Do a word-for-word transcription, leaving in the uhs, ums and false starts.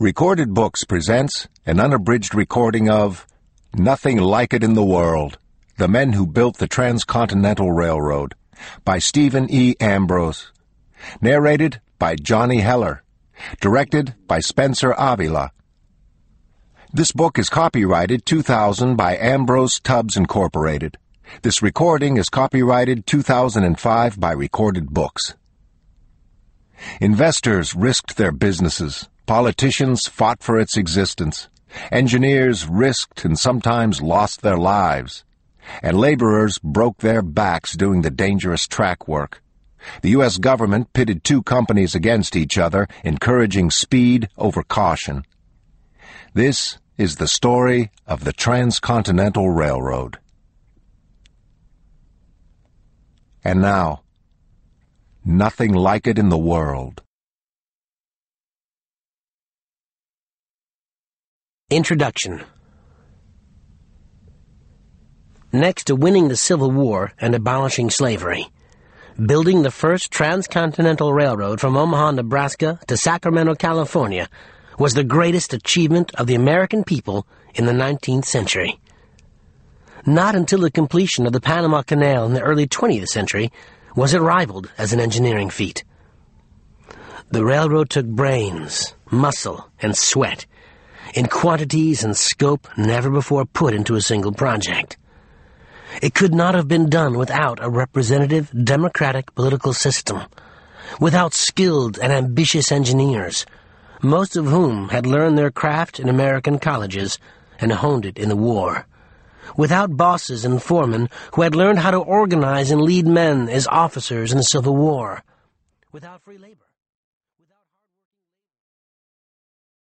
Recorded Books presents an unabridged recording of Nothing Like It in the World, The Men Who Built the Transcontinental Railroad, by Stephen E. Ambrose. Narrated by Johnny Heller. Directed by Spencer Avila. This book is copyrighted two thousand by Ambrose Tubbs Incorporated. This recording is copyrighted two thousand five by Recorded Books. Investors risked their businesses. Politicians fought for its existence. Engineers risked and sometimes lost their lives. And laborers broke their backs doing the dangerous track work. The U S government pitted two companies against each other, encouraging speed over caution. This is the story of the Transcontinental Railroad. And now, nothing like it in the world. Introduction. Next to winning the Civil War and abolishing slavery, building the first transcontinental railroad from Omaha, Nebraska to Sacramento, California, was the greatest achievement of the American people in the nineteenth century. Not until the completion of the Panama Canal in the early twentieth century was it rivaled as an engineering feat. The railroad took brains, muscle, and sweat, in quantities and scope never before put into a single project. It could not have been done without a representative, democratic political system, without skilled and ambitious engineers, most of whom had learned their craft in American colleges and honed it in the war, without bosses and foremen who had learned how to organize and lead men as officers in the Civil War, without free labor.